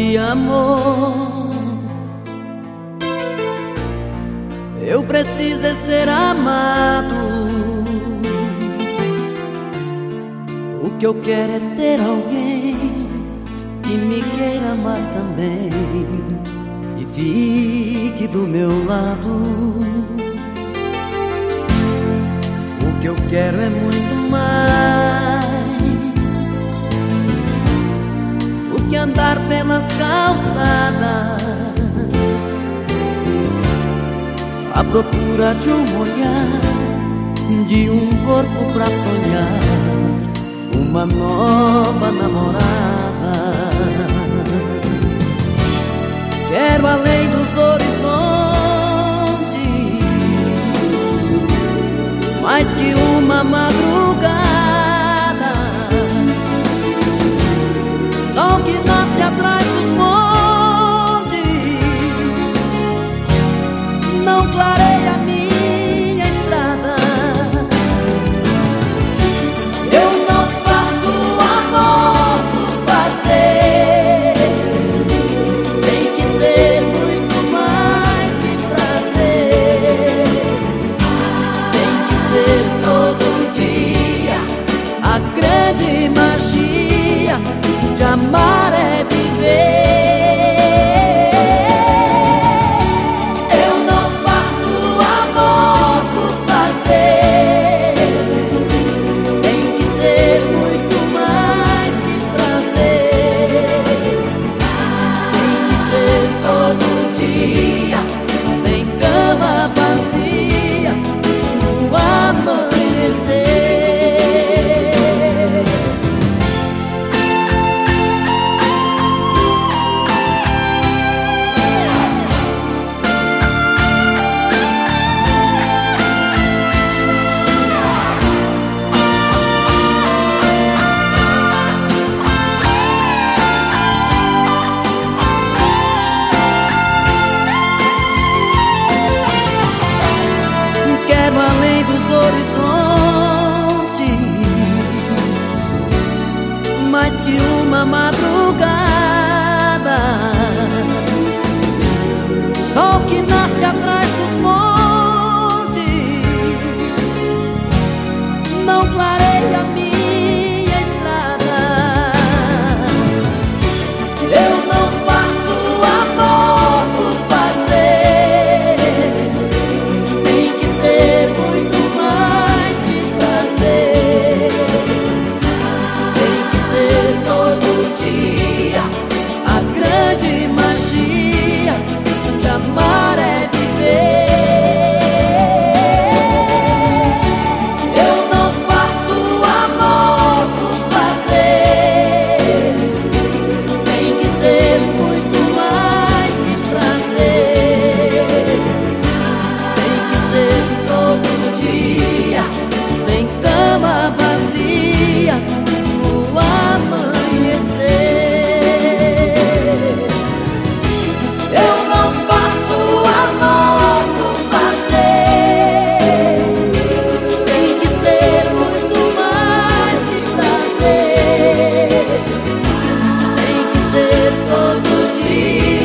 de amor. Eu preciso é ser amado. O que eu quero é ter alguém que me queira amar também e fique do meu lado. O que eu quero é muito mais. O que andar pelas calçadas à procura de um olhar, de um corpo pra sonhar uma nova namorada. Quero além dos horizontes, mais que uma madrugada. Sol que nasce atrás dos montes não clareia a minha estrada. Eu não faço amor por fazer, tem que ser muito mais que prazer. Tem que ser todo dia. A grande magia de amar é viver. Eu não faço amor por fazer, tem que ser muito mais que prazer. Tem que ser todo dia, sem cama vazia, no amanhecer. Quero além dos horizontes, mais que uma madrugada. Sol que nasce atrás dos montes não clareia a minha estrada. Eu não faço amor por fazer, tem que ser muito mais que prazer. Tem que ser todo dia. A grande magia de amar é viver. Eu não faço amor por fazer, tem que ser muito mais que prazer. Tem que ser todo dia, sem cama vazia, no amanhecer. Eu não faço amor por fazer, tem que ser muito mais que prazer. Tem que ser todo dia.